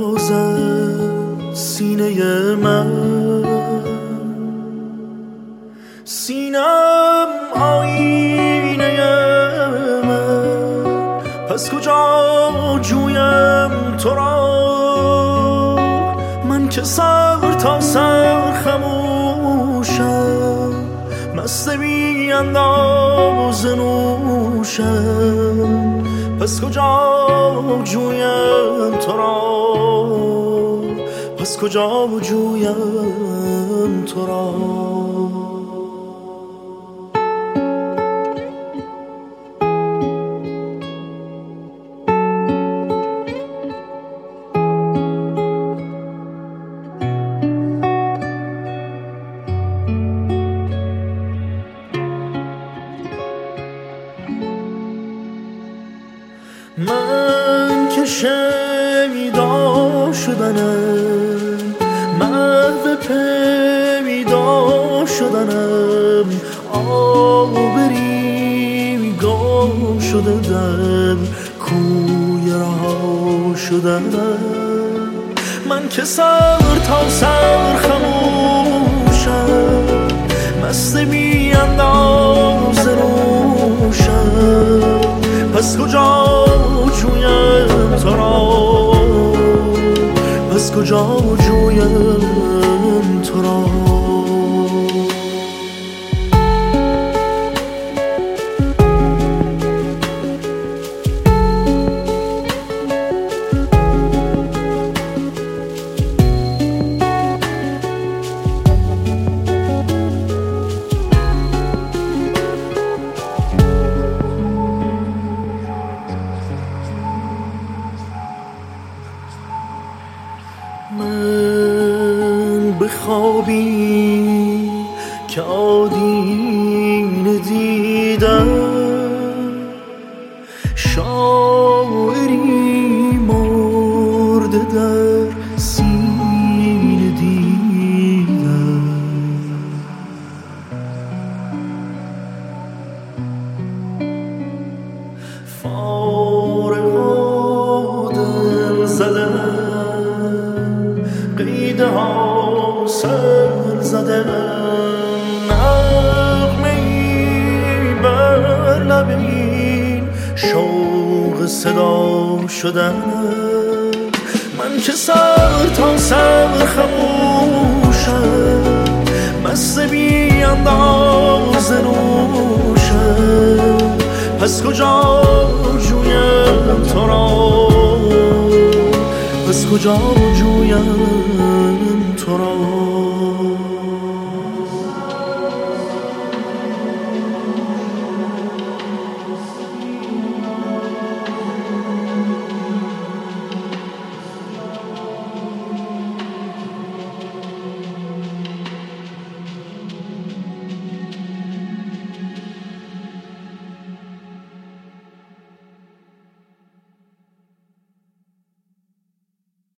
میتازد سینه من، سینم آینه من، پس کجا جویم تو را؟ من که سر تا سر خموشم، مست بی انداز نوشم، پس کجا جویم تو را؟ پس کجا جویم تو را؟ من که شیدا شدنم، محو پیدا شدنم، آبری گم شده در کوی رها شدنم. من که سر تا سر خموشم، مست بی انداز روشم، پس کجا جویم تو را؟ پس کجا جویم تو را؟ من به خوابی که آدینه دیدم، شاعری مرده در سینه دیدم. فارغ و دل زدم، قیده ها سر زدم، نغمه‌ای بر لبین شوق صدا شدن. من که سر تا سر خموشم، مست بی انداز نوشم، پس کجا جویم تو را؟ پس کجا جویم تو را؟